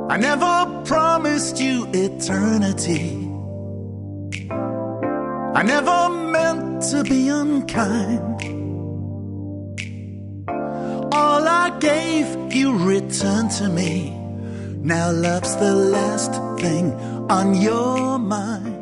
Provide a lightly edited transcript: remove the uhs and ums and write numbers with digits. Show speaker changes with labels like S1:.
S1: I never promised you eternity. I never meant to be unkind. All I gave, you returned to me. Now love's the last thing on your mind.